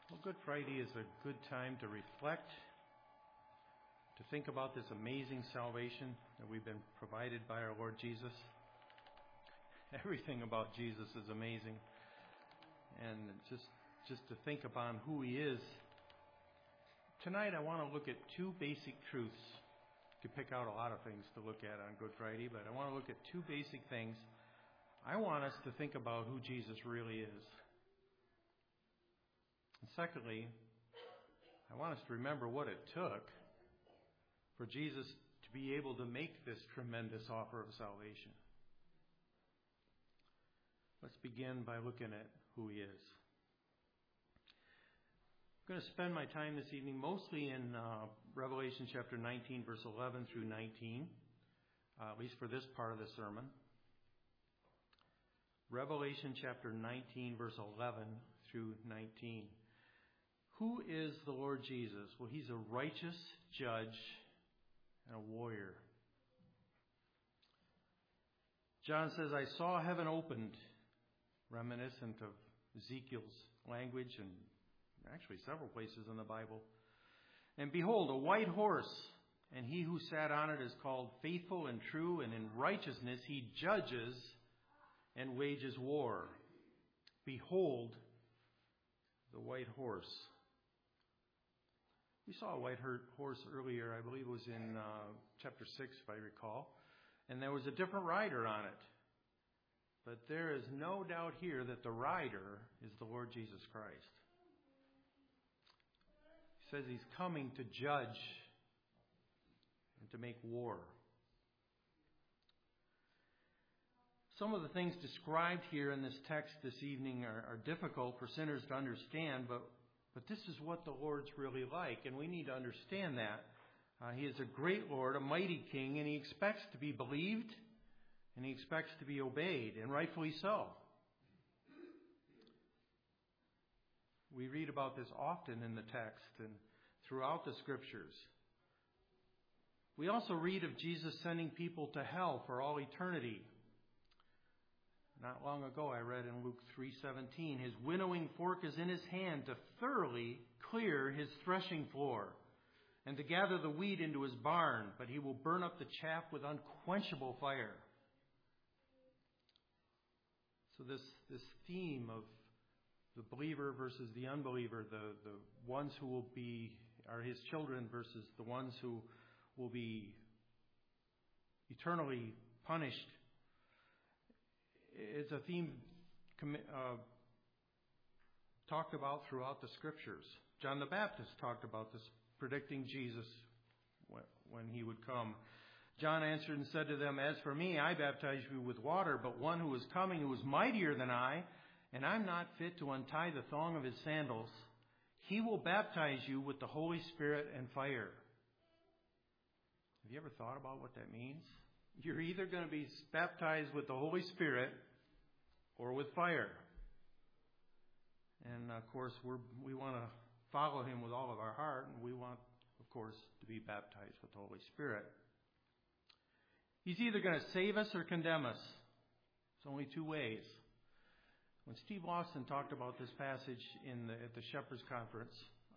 Well, Good Friday is a good time to reflect, to think about this amazing salvation that we've been provided by our Lord Jesus. Everything about Jesus is amazing. And just to think upon who he is. Tonight I want to look at two basic truths. You could pick out a lot of things to look at on Good Friday, but I want to look at two basic things. I want us to think about who Jesus really is. And secondly, I want us to remember what it took for Jesus to be able to make this tremendous offer of salvation. Let's begin by looking at who he is. I'm going to spend my time this evening mostly in Revelation chapter 19, verse 11 through 19, at least for this part of the sermon. Revelation chapter 19, verse 11 through 19. Who is the Lord Jesus? Well, he's a righteous judge and a warrior. John says, I saw heaven opened, reminiscent of Ezekiel's language and actually several places in the Bible. And behold, a white horse, and he who sat on it is called Faithful and True, and in righteousness he judges and wages war. Behold, the white horse. We saw a white horse earlier, I believe it was in chapter 6, if I recall. And there was a different rider on it. But there is no doubt here that the rider is the Lord Jesus Christ. He says he's coming to judge and to make war. Some of the things described here in this text this evening are difficult for sinners to understand, but this is what the Lord's really like, and we need to understand that. He is a great Lord, a mighty King, and he expects to be believed, and he expects to be obeyed, and rightfully so. We read about this often in the text and throughout the Scriptures. We also read of Jesus sending people to hell for all eternity. Not long ago, I read in Luke 3:17, his winnowing fork is in his hand to thoroughly clear his threshing floor and to gather the wheat into his barn, but he will burn up the chaff with unquenchable fire. So this theme of the believer versus the unbeliever, the ones who will be are his children versus the ones who will be eternally punished. It's a theme talked about throughout the Scriptures. John the Baptist talked about this, predicting Jesus when he would come. John answered and said to them, As for me, I baptize you with water, but one who is coming, who is mightier than I, and I'm not fit to untie the thong of his sandals, he will baptize you with the Holy Spirit and fire. Have you ever thought about what that means? You're either going to be baptized with the Holy Spirit or with fire. And, of course, we want to follow him with all of our heart, and we want, of course, to be baptized with the Holy Spirit. He's either going to save us or condemn us. There's only two ways. When Steve Lawson talked about this passage at the Shepherds Conference,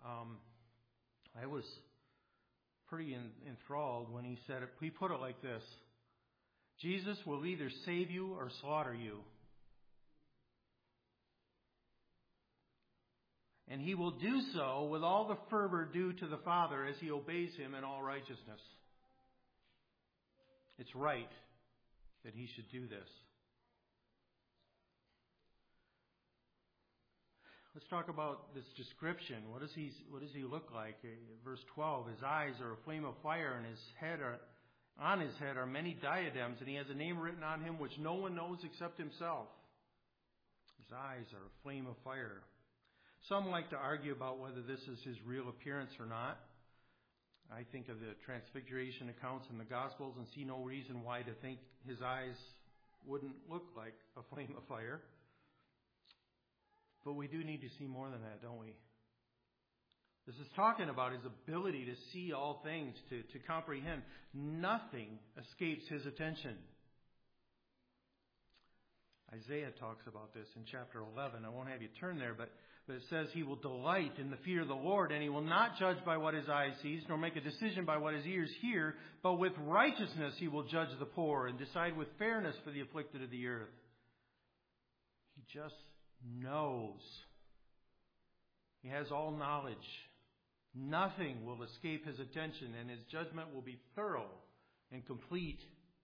I was pretty enthralled when he said it. He put it like this: Jesus will either save you or slaughter you. And he will do so with all the fervor due to the Father as he obeys him in all righteousness. It's right that he should do this. Let's talk about this description. What does he look like? Verse 12, his eyes are a flame of fire, and on his head are many diadems, and he has a name written on him which no one knows except himself. His eyes are a flame of fire. Some like to argue about whether this is his real appearance or not. I think of the transfiguration accounts in the Gospels and see no reason why to think his eyes wouldn't look like a flame of fire. But we do need to see more than that, don't we? This is talking about his ability to see all things, to comprehend. Nothing escapes his attention. Isaiah talks about this in chapter 11. I won't have you turn there, but it says he will delight in the fear of the Lord, and he will not judge by what his eye sees, nor make a decision by what his ears hear, but with righteousness he will judge the poor and decide with fairness for the afflicted of the earth. He just knows. He has all knowledge. Nothing will escape his attention, and his judgment will be thorough and complete.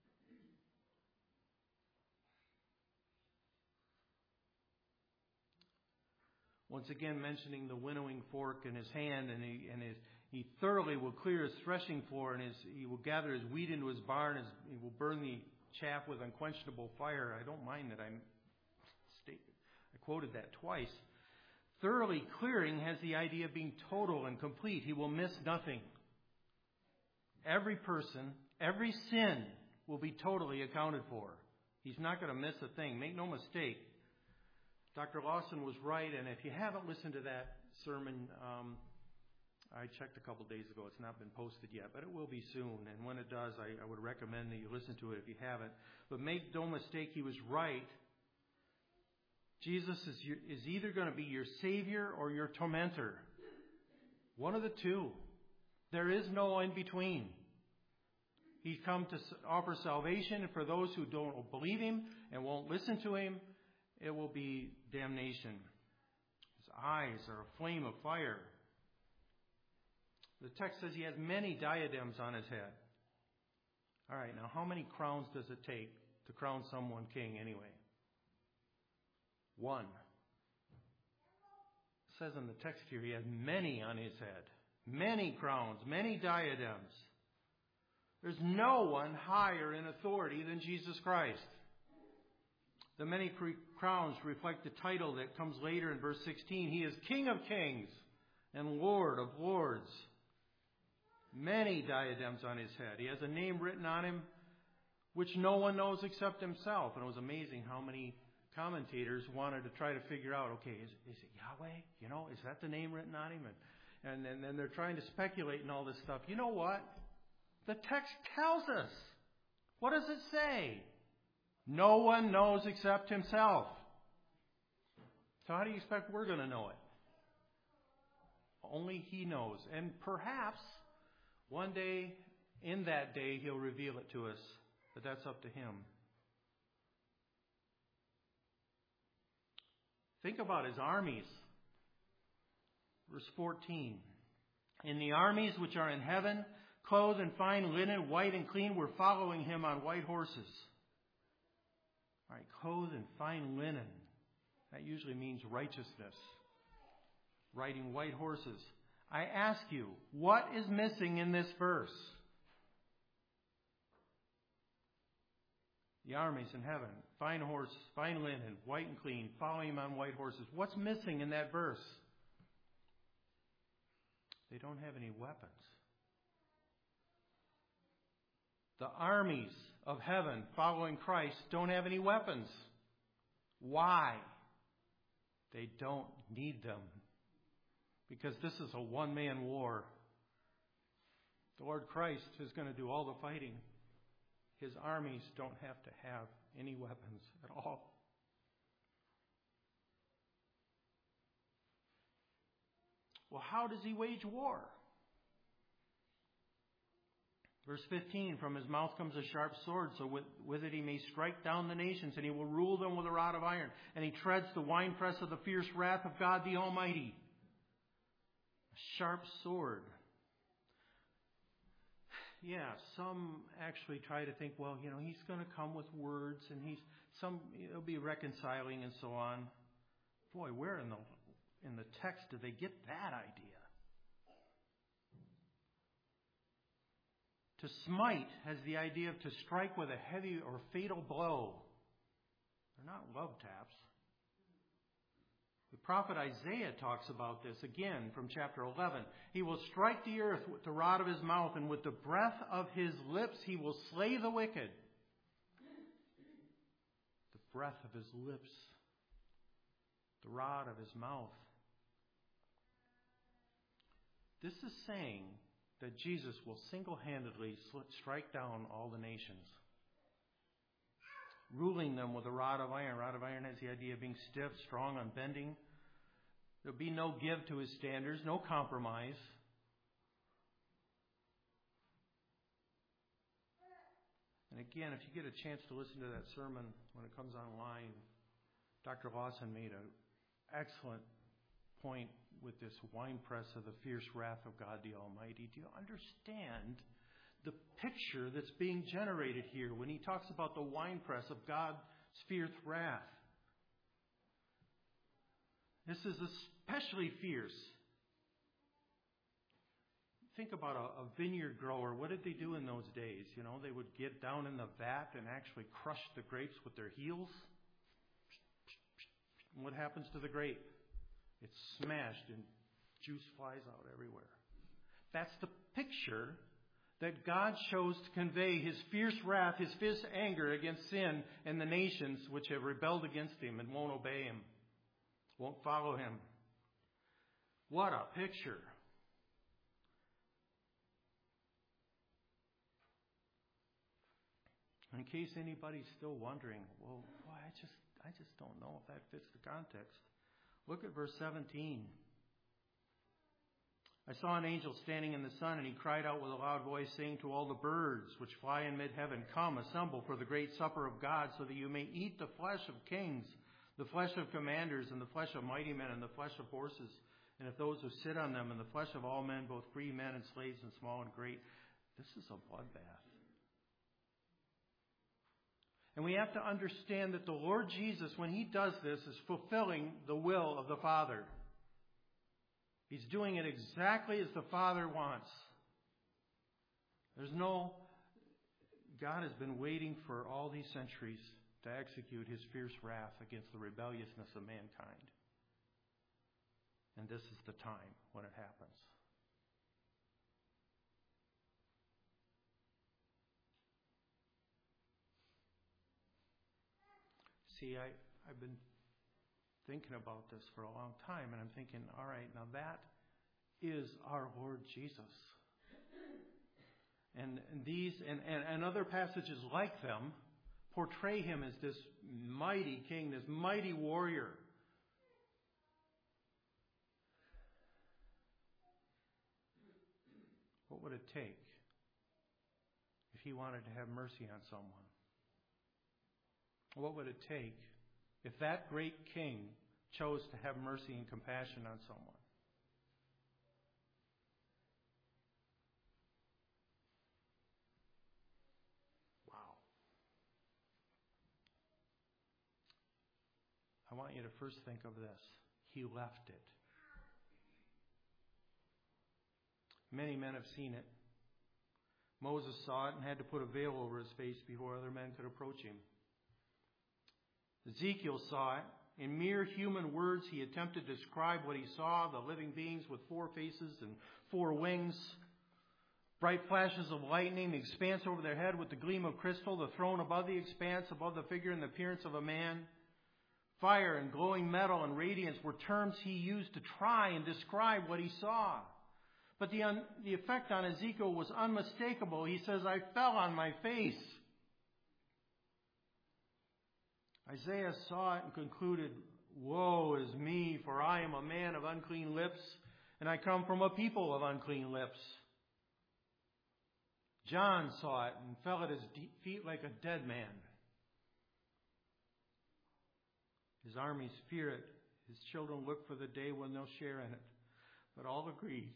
Once again, mentioning the winnowing fork in his hand, and he thoroughly will clear his threshing floor, and he will gather his wheat into his barn, he will burn the chaff with unquenchable fire. I don't mind that I quoted that twice. Thoroughly clearing has the idea of being total and complete. He will miss nothing. Every person, every sin will be totally accounted for. He's not going to miss a thing. Make no mistake. Dr. Lawson was right, and if you haven't listened to that sermon, I checked a couple days ago. It's not been posted yet, but it will be soon. And when it does, I would recommend that you listen to it if you haven't. But make no mistake, he was right. Jesus is either going to be your Savior or your tormentor. One of the two. There is no in between. He's come to offer salvation, and for those who don't believe him and won't listen to him, it will be damnation. His eyes are a flame of fire. The text says he has many diadems on his head. All right, now how many crowns does it take to crown someone king anyway? One. It says in the text here he has many on his head. Many crowns, many diadems. There's no one higher in authority than Jesus Christ. The many crowns reflect the title that comes later in verse 16. He is King of Kings and Lord of Lords. Many diadems on his head. He has a name written on him which no one knows except himself. And it was amazing how many commentators wanted to try to figure out, okay, is it Yahweh? You know, is that the name written on him? And then they're trying to speculate and all this stuff. You know what? The text tells us. What does it say? No one knows except himself. So how do you expect we're going to know it? Only he knows. And perhaps one day, in that day, he'll reveal it to us. But that's up to him. Think about his armies. Verse 14. In the armies which are in heaven, clothed in fine linen, white and clean, were following him on white horses. All right, clothed in fine linen. That usually means righteousness. Riding white horses. I ask you, what is missing in this verse? The armies in heaven, fine horses, fine linen, white and clean, following him on white horses. What's missing in that verse? They don't have any weapons. The armies of heaven following Christ don't have any weapons. Why? They don't need them. Because this is a one-man war. The Lord Christ is going to do all the fighting. His armies don't have to have any weapons at all. Well, how does he wage war? Verse 15, from his mouth comes a sharp sword, so with it he may strike down the nations, and he will rule them with a rod of iron. And he treads the winepress of the fierce wrath of God the Almighty. A sharp sword. Yeah, some actually try to think, well, you know, he's going to come with words, and it'll be reconciling and so on. Boy, where in the text do they get that idea? To smite has the idea of to strike with a heavy or fatal blow. They're not love taps. The prophet Isaiah talks about this again from chapter 11. He will strike the earth with the rod of his mouth, and with the breath of his lips he will slay the wicked. The breath of his lips. The rod of his mouth. This is saying that Jesus will single-handedly strike down all the nations. ruling them with a rod of iron. Rod of iron has the idea of being stiff, strong, unbending. There'll be no give to his standards, no compromise. And again, if you get a chance to listen to that sermon when it comes online, Dr. Lawson made an excellent point with this winepress of the fierce wrath of God the Almighty. Do you understand the picture that's being generated here when he talks about the winepress of God's fierce wrath? This is especially fierce. Think about a vineyard grower. What did they do in those days? You know, they would get down in the vat and actually crush the grapes with their heels. And what happens to the grape? It's smashed and juice flies out everywhere. That's the picture that God chose to convey his fierce wrath, his fierce anger against sin and the nations which have rebelled against him and won't obey him, won't follow him. What a picture. In case anybody's still wondering, well, boy, I just don't know if that fits the context. Look at verse 17. I saw an angel standing in the sun, and he cried out with a loud voice, saying to all the birds which fly in mid-heaven, Come, assemble for the great supper of God, so that you may eat the flesh of kings, the flesh of commanders, and the flesh of mighty men, and the flesh of horses, and of those who sit on them, and the flesh of all men, both free men and slaves, and small and great. This is a bloodbath. And we have to understand that the Lord Jesus, when he does this, is fulfilling the will of the Father. He's doing it exactly as the Father wants. God has been waiting for all these centuries to execute his fierce wrath against the rebelliousness of mankind. And this is the time when it happens. See, I've been thinking about this for a long time, and I'm thinking, all right, now that is our Lord Jesus. And these and other passages like them portray him as this mighty king, this mighty warrior. What would it take if he wanted to have mercy on someone? What would it take if that great king chose to have mercy and compassion on someone? Wow. I want you to first think of this. He left it. Many men have seen it. Moses saw it and had to put a veil over his face before other men could approach him. Ezekiel saw it. In mere human words, he attempted to describe what he saw, the living beings with 4 faces and 4 wings, bright flashes of lightning, the expanse over their head with the gleam of crystal, the throne above the expanse, above the figure and the appearance of a man. Fire and glowing metal and radiance were terms he used to try and describe what he saw. But the effect on Ezekiel was unmistakable. He says, I fell on my face. Isaiah saw it and concluded, Woe is me, for I am a man of unclean lips, and I come from a people of unclean lips. John saw it and fell at his feet like a dead man. His armies fear it. His children look for the day when they'll share in it. But all agree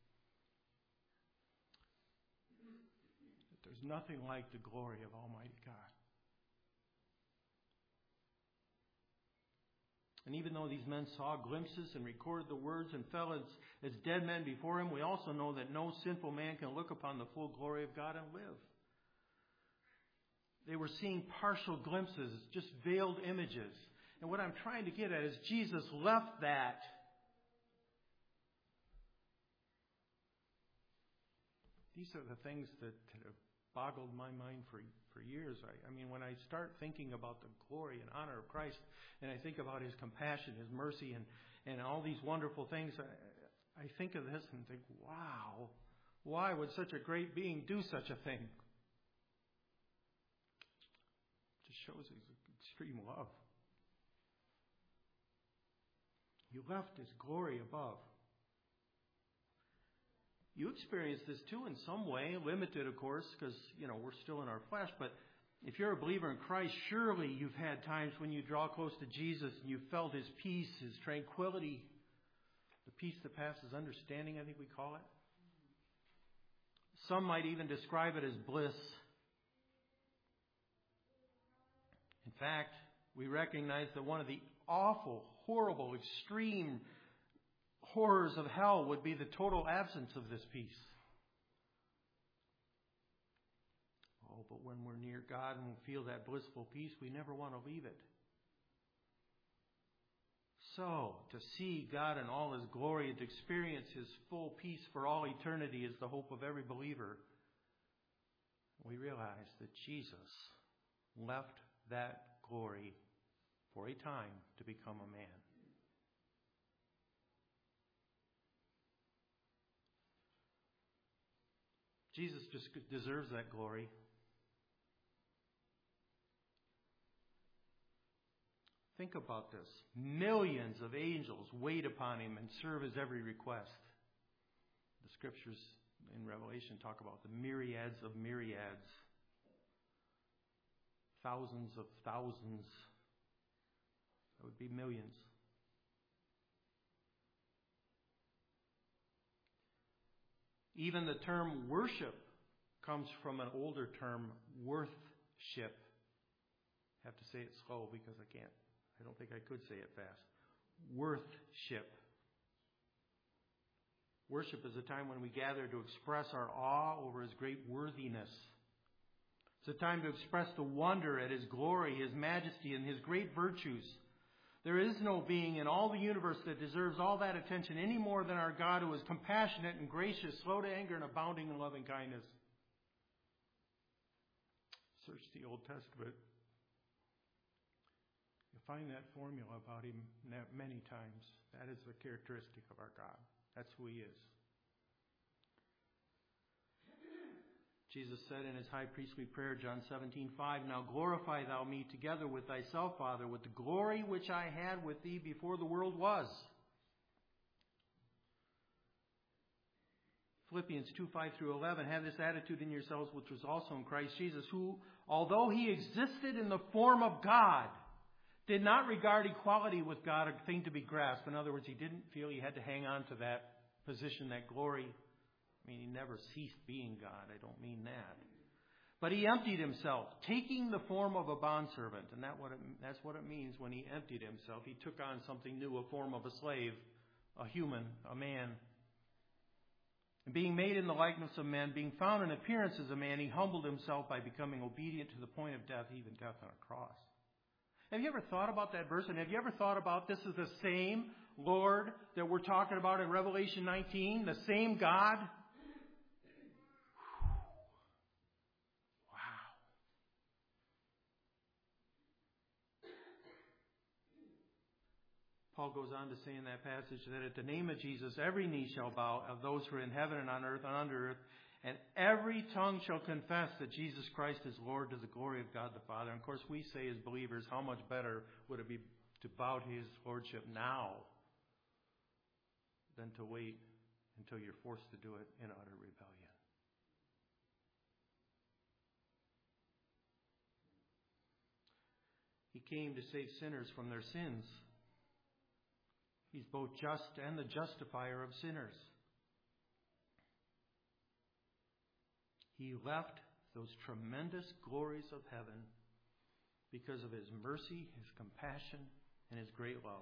that there's nothing like the glory of Almighty God. And even though these men saw glimpses and recorded the words and fell as dead men before him, we also know that no sinful man can look upon the full glory of God and live. They were seeing partial glimpses, just veiled images. And what I'm trying to get at is Jesus left that. These are the things that have boggled my mind for years. I mean, when I start thinking about the glory and honor of Christ, and I think about his compassion, his mercy, and all these wonderful things, I think of this and think, wow, why would such a great being do such a thing? To shows his extreme love. He left his glory above. You experience this too in some way, limited, of course, because, we're still in our flesh. But if you're a believer in Christ, surely you've had times when you draw close to Jesus and you felt his peace, his tranquility, the peace that passes understanding, I think we call it. Some might even describe it as bliss. In fact, we recognize that one of the awful, horrible, extreme horrors of hell would be the total absence of this peace. Oh, but when we're near God and we feel that blissful peace, we never want to leave it. So, to see God in all his glory and to experience his full peace for all eternity is the hope of every believer. We realize that Jesus left that glory for a time to become a man. Jesus just deserves that glory. Think about this. Millions of angels wait upon him and serve his every request. The scriptures in Revelation talk about the myriads of myriads. Thousands of thousands. That would be millions. Even the term worship comes from an older term, worthship. I have to say it slow because I don't think I could say it fast. Worthship. Worship is a time when we gather to express our awe over his great worthiness. It's a time to express the wonder at his glory, his majesty, and his great virtues. There is no being in all the universe that deserves all that attention any more than our God, who is compassionate and gracious, slow to anger, and abounding in loving kindness. Search the Old Testament. You'll find that formula about him many times. That is the characteristic of our God. That's who he is. Jesus said in his high priestly prayer, John 17:5, "Now glorify thou me together with thyself, Father, with the glory which I had with thee before the world was." Philippians 2:5-11, "Have this attitude in yourselves which was also in Christ Jesus, who, although he existed in the form of God, did not regard equality with God a thing to be grasped." In other words, he didn't feel he had to hang on to that position, that glory. I mean, he never ceased being God. I don't mean that. But he emptied himself, taking the form of a bondservant. And that's what it means when he emptied himself. He took on something new, a form of a slave, a human, a man. And being made in the likeness of men, being found in appearance as a man, he humbled himself by becoming obedient to the point of death, even death on a cross. Have you ever thought about that verse? And have you ever thought about this is the same Lord that we're talking about in Revelation 19? The same God? Paul goes on to say in that passage that at the name of Jesus, every knee shall bow, of those who are in heaven and on earth and under earth, and every tongue shall confess that Jesus Christ is Lord, to the glory of God the Father. And of course, we say as believers, how much better would it be to bow to his lordship now than to wait until you're forced to do it in utter rebellion. He came to save sinners from their sins. He's both just and the justifier of sinners. He left those tremendous glories of heaven because of his mercy, his compassion, and his great love.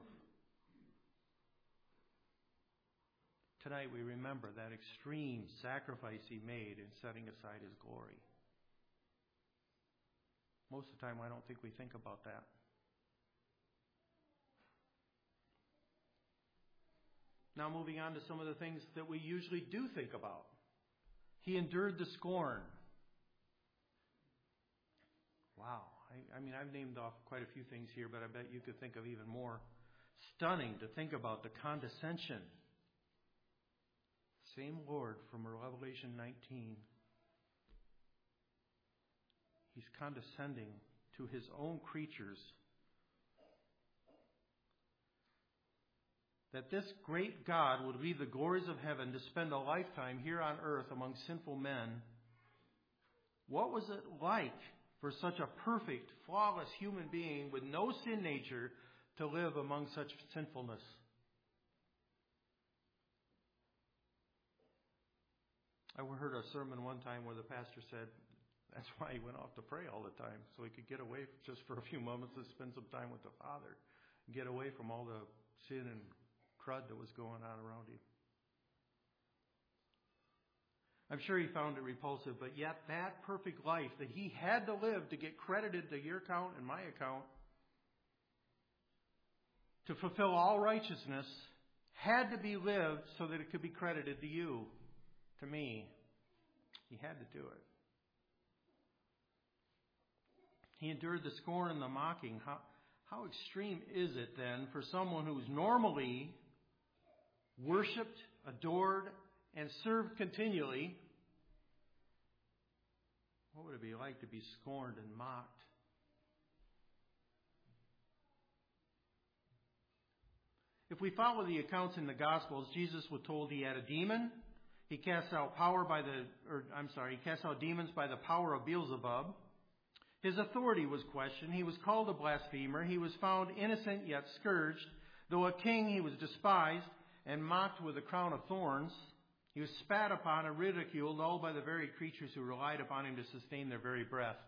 Tonight we remember that extreme sacrifice he made in setting aside his glory. Most of the time I don't think we think about that. Now moving on to some of the things that we usually do think about. He endured the scorn. Wow. I mean, I've named off quite a few things here, but I bet you could think of even more. Stunning to think about the condescension. Same Lord from Revelation 19. He's condescending to his own creatures. That this great God would leave the glories of heaven to spend a lifetime here on earth among sinful men. What was it like for such a perfect, flawless human being with no sin nature to live among such sinfulness? I heard a sermon one time where the pastor said that's why he went off to pray all the time, so he could get away just for a few moments to spend some time with the Father, and get away from all the sin and crud that was going on around him. I'm sure he found it repulsive, but yet that perfect life that he had to live to get credited to your account and my account, to fulfill all righteousness, had to be lived so that it could be credited to you, to me. He had to do it. He endured the scorn and the mocking. How extreme is it then for someone who's normally worshipped, adored, and served continually? What would it be like to be scorned and mocked? If we follow the accounts in the Gospels, Jesus was told he had a demon. He cast out demons by the power of Beelzebub. His authority was questioned. He was called a blasphemer. He was found innocent yet scourged. Though a king, he was despised and mocked with a crown of thorns. He was spat upon and ridiculed, all by the very creatures who relied upon him to sustain their very breath.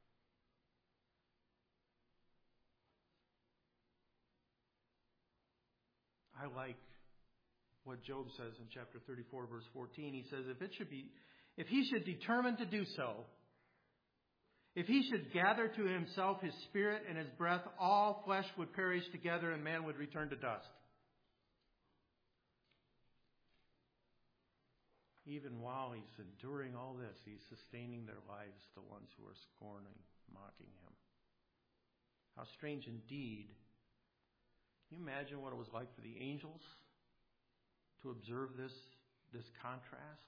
I like what Job says in chapter 34, verse 14. He says, if he should determine to do so, if he should gather to himself his spirit and his breath, all flesh would perish together and man would return to dust. Even while he's enduring all this, he's sustaining their lives, the ones who are scorning, mocking him. How strange indeed. Can you imagine what it was like for the angels to observe this contrast?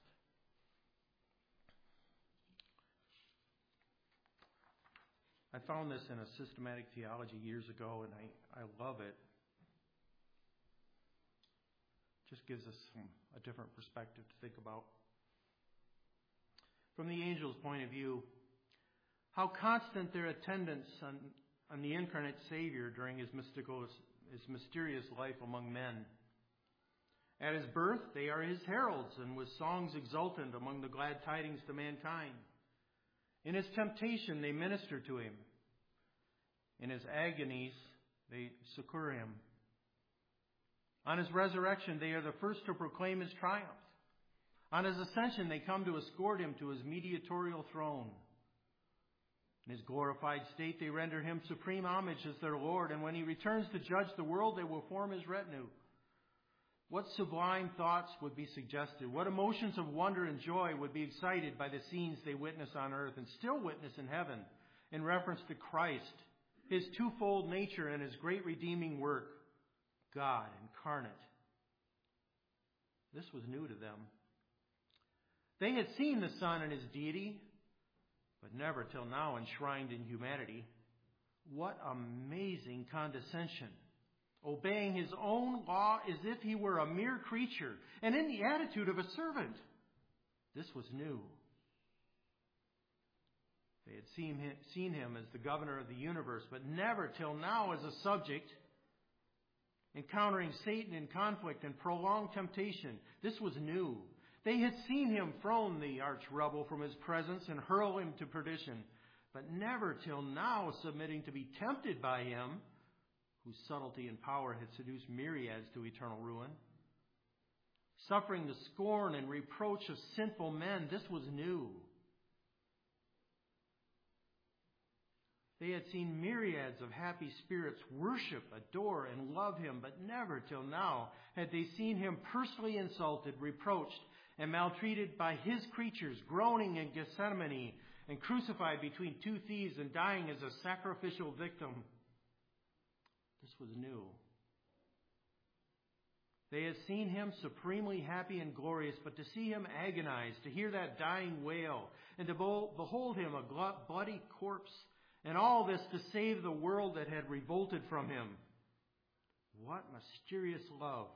I found this in a systematic theology years ago, and I love it. Just gives us a different perspective to think about. From the angel's point of view, how constant their attendance on the incarnate Savior during his mysterious life among men. At his birth, they are his heralds, and with songs exultant among the glad tidings to mankind. In his temptation, they minister to him. In his agonies, they succor him. On his resurrection, they are the first to proclaim his triumph. On his ascension, they come to escort him to his mediatorial throne. In his glorified state, they render him supreme homage as their Lord, and when he returns to judge the world, they will form his retinue. What sublime thoughts would be suggested? What emotions of wonder and joy would be excited by the scenes they witness on earth and still witness in heaven in reference to Christ, his twofold nature and his great redeeming work, God incarnate. This was new to them. They had seen the Son and his deity, but never till now enshrined in humanity. What amazing condescension. Obeying his own law as if he were a mere creature, and in the attitude of a servant. This was new. They had seen him as the governor of the universe, but never till now as a subject, encountering Satan in conflict and prolonged temptation. This was new. They had seen him thrown the arch rebel from his presence and hurl him to perdition, but never till now submitting to be tempted by him, whose subtlety and power had seduced myriads to eternal ruin. Suffering the scorn and reproach of sinful men, this was new. They had seen myriads of happy spirits worship, adore, and love him, but never till now had they seen him personally insulted, reproached, and maltreated by his creatures, groaning in Gethsemane and crucified between two thieves and dying as a sacrificial victim. This was new. They had seen him supremely happy and glorious, but to see him agonize, to hear that dying wail, and to behold him a bloody corpse And all this to save the world that had revolted from him. What mysterious love.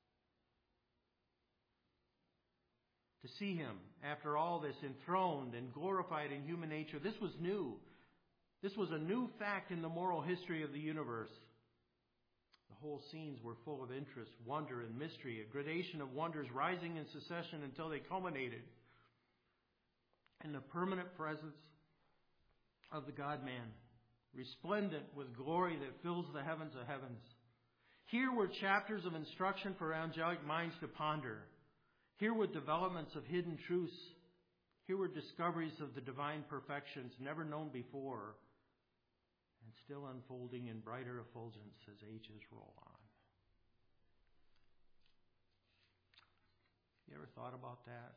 To see him, after all this, enthroned and glorified in human nature, this was new. This was a new fact in the moral history of the universe. The whole scenes were full of interest, wonder, and mystery, a gradation of wonders rising in succession until they culminated in the permanent presence of the God-man, resplendent with glory that fills the heavens of heavens. Here were chapters of instruction for angelic minds to ponder. Here were developments of hidden truths. Here were discoveries of the divine perfections never known before and still unfolding in brighter effulgence as ages roll on. You ever thought about that?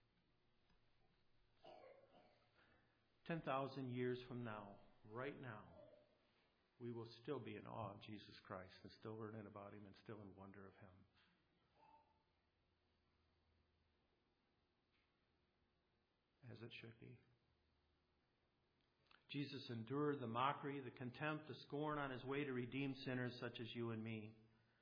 10,000 years from now, right now, we will still be in awe of Jesus Christ and still learning about him and still in wonder of him. As it should be. Jesus endured the mockery, the contempt, the scorn on his way to redeem sinners such as you and me.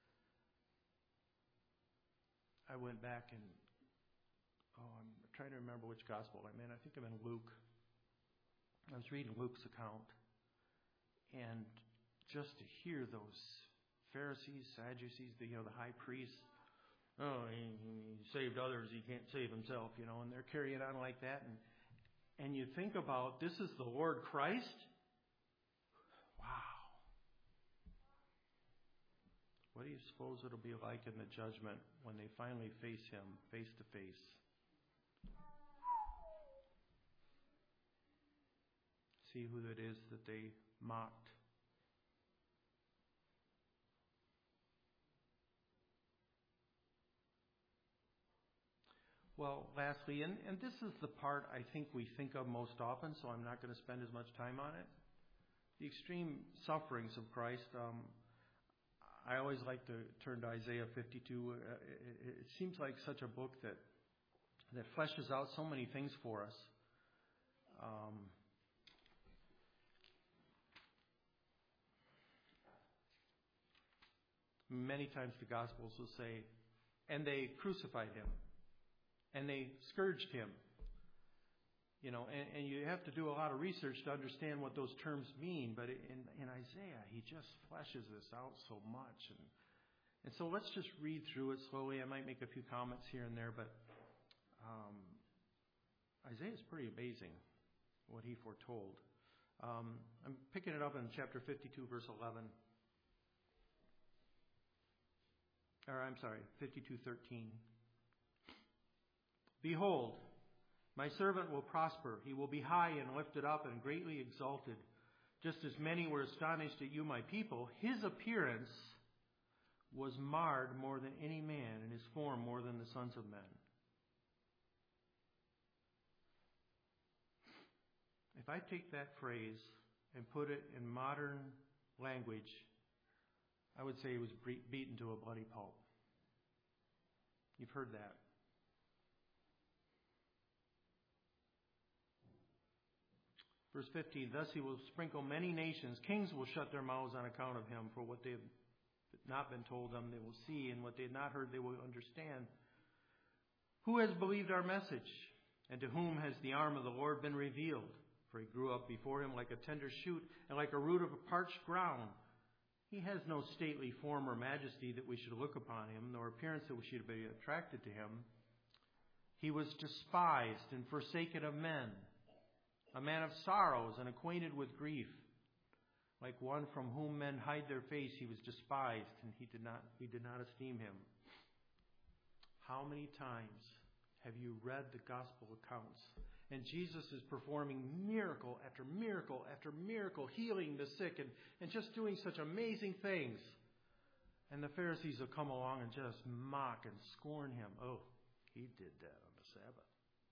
I went back and, I'm trying to remember which gospel I'm in. I think I'm in Luke. I was reading Luke's account. And just to hear those Pharisees, Sadducees, the high priests, he saved others, he can't save himself, and they're carrying on like that. And you think about, this is the Lord Christ? Wow. What do you suppose it'll be like in the judgment when they finally face him face to face? See who it is that they mocked. Well, lastly, and this is the part I think we think of most often, so I'm not going to spend as much time on it. The extreme sufferings of Christ. I always like to turn to Isaiah 52. It seems like such a book that fleshes out so many things for us. Many times the Gospels will say, and they crucified him. And they scourged him. And you have to do a lot of research to understand what those terms mean. But in Isaiah, he just fleshes this out so much. And so let's just read through it slowly. I might make a few comments here and there, but Isaiah is pretty amazing, what he foretold. I'm picking it up in chapter 52, verse 11. 52:13. Behold, my servant will prosper. He will be high and lifted up and greatly exalted. Just as many were astonished at you, my people, his appearance was marred more than any man, and his form more than the sons of men. If I take that phrase and put it in modern language, I would say he was beaten to a bloody pulp. You've heard that. Verse 15, thus he will sprinkle many nations. Kings will shut their mouths on account of him, for what they have not been told them they will see, and what they have not heard they will understand. Who has believed our message? And to whom has the arm of the Lord been revealed? For he grew up before him like a tender shoot, and like a root of a parched ground. He has no stately form or majesty that we should look upon him, nor appearance that we should be attracted to him. He was despised and forsaken of men, a man of sorrows and acquainted with grief. Like one from whom men hide their face, he was despised, and we did not esteem him. How many times have you read the gospel accounts? And Jesus is performing miracle after miracle after miracle, healing the sick and just doing such amazing things. And the Pharisees will come along and just mock and scorn him. Oh, he did that on the Sabbath.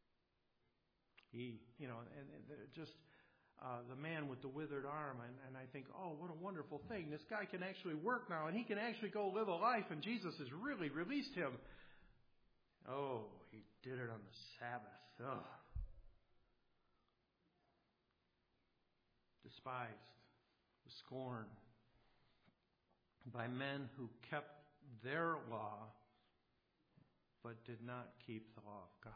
The man with the withered arm, and I think, oh, what a wonderful thing. This guy can actually work now, and he can actually go live a life, and Jesus has really released him. Oh, he did it on the Sabbath. Oh. despised, was scorned by men who kept their law but did not keep the law of God.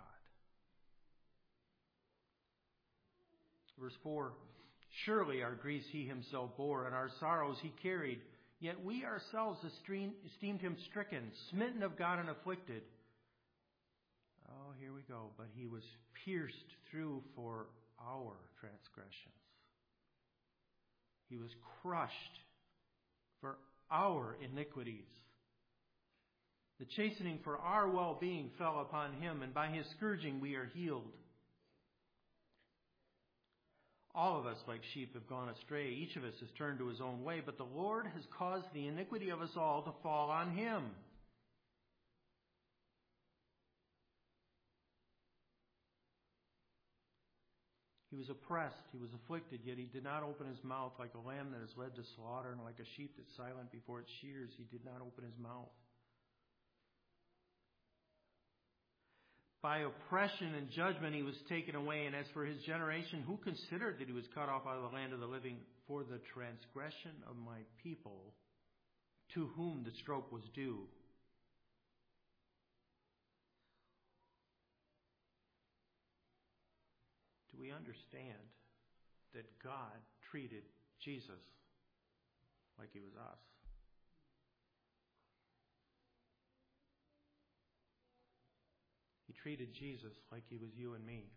Verse 4, surely our griefs he himself bore, and our sorrows he carried. Yet we ourselves esteemed him stricken, smitten of God, and afflicted. Oh, here we go. But he was pierced through for our transgressions. He was crushed for our iniquities. The chastening for our well-being fell upon him, and by his scourging we are healed. All of us, like sheep, have gone astray. Each of us has turned to his own way, but the Lord has caused the iniquity of us all to fall on him. He was oppressed, he was afflicted, yet he did not open his mouth. Like a lamb that is led to slaughter, and like a sheep that's silent before its shears, he did not open his mouth. By oppression and judgment he was taken away. And as for his generation, who considered that he was cut off out of the land of the living? For the transgression of my people, to whom the stroke was due. Do we understand that God treated Jesus like he was us? He treated Jesus like he was you and me.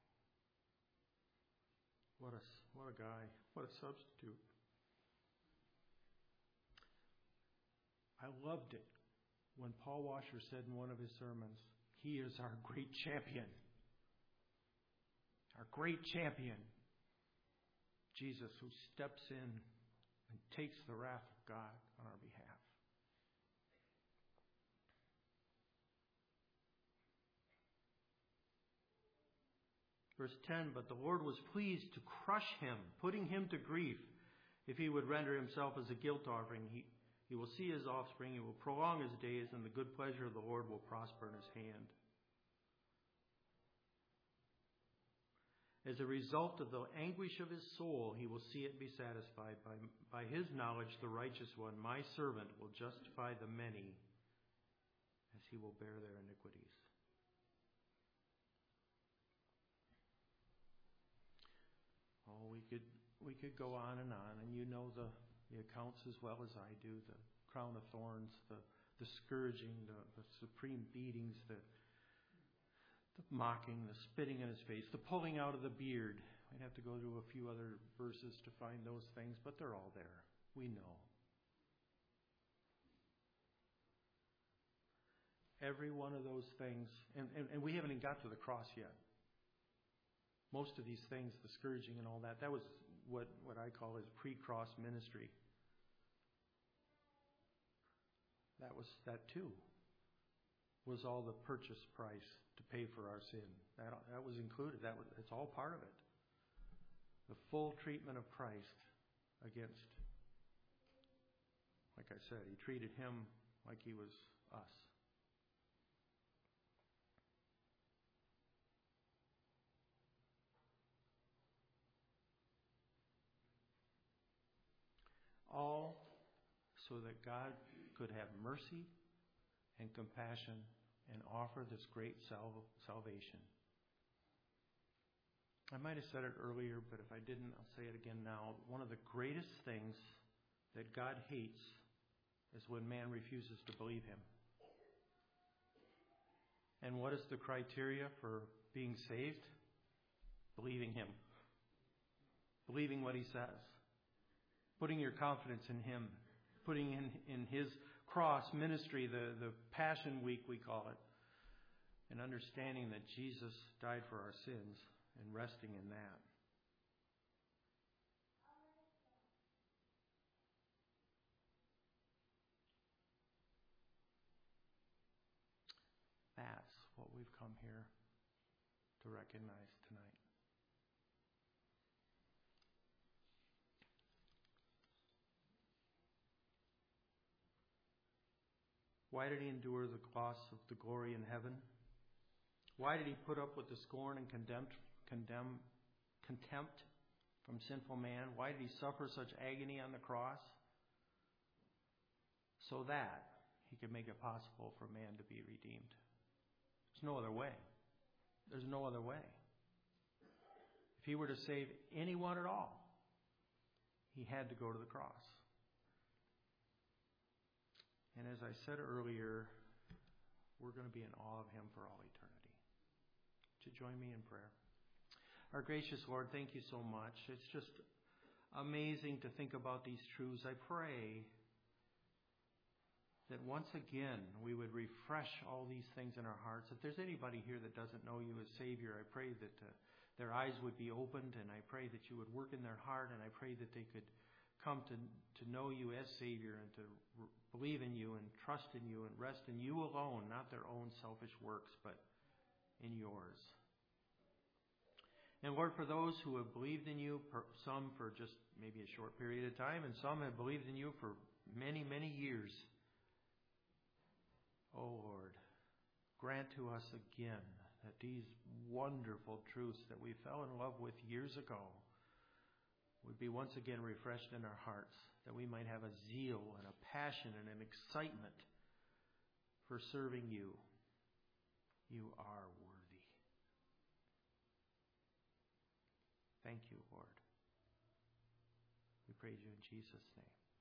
What a guy. What a substitute. I loved it when Paul Washer said in one of his sermons, he is our great champion. Our great champion. Jesus, who steps in and takes the wrath of God on our behalf. Verse 10, but the Lord was pleased to crush him, putting him to grief. If he would render himself as a guilt offering, he will see his offspring, he will prolong his days, and the good pleasure of the Lord will prosper in his hand. As a result of the anguish of his soul, he will see it be satisfied. By his knowledge, the righteous one, my servant, will justify the many, as he will bear their iniquities. Oh, we could go on, and you know the accounts as well as I do. The crown of thorns, the scourging, the supreme beatings, the mocking, the spitting in his face, the pulling out of the beard. We'd have to go to a few other verses to find those things, but they're all there. We know. Every one of those things, and we haven't even got to the cross yet. Most of these things, the scourging and all that, that was what I call his pre-cross ministry. That too was all the purchase price to pay for our sin. That was included. It's all part of it. The full treatment of Christ against, like I said, he treated him like he was us. All so that God could have mercy and compassion and offer this great salvation. I might have said it earlier, but if I didn't, I'll say it again now. One of the greatest things that God hates is when man refuses to believe him. And what is the criteria for being saved? Believing him. Believing what he says. Putting your confidence in him. Putting in his cross ministry, the Passion Week we call it. And understanding that Jesus died for our sins and resting in that. That's what we've come here to recognize tonight. Why did he endure the loss of the glory in heaven? Why did he put up with the scorn and contempt from sinful man? Why did he suffer such agony on the cross? So that he could make it possible for man to be redeemed. There's no other way. There's no other way. If he were to save anyone at all, he had to go to the cross. And as I said earlier, we're going to be in awe of him for all eternity. Would you join me in prayer? Our gracious Lord, thank you so much. It's just amazing to think about these truths. I pray that once again we would refresh all these things in our hearts. If there's anybody here that doesn't know you as Savior, I pray that their eyes would be opened, and I pray that you would work in their heart, and I pray that they could come to know you as Savior and to believe in you and trust in you and rest in you alone, not their own selfish works, but in yours. And Lord, for those who have believed in you, some for just maybe a short period of time, and some have believed in you for many, many years, oh Lord, grant to us again that these wonderful truths that we fell in love with years ago would be once again refreshed in our hearts, that we might have a zeal and a passion and an excitement for serving you. You are worthy. Thank you, Lord. We praise you in Jesus' name.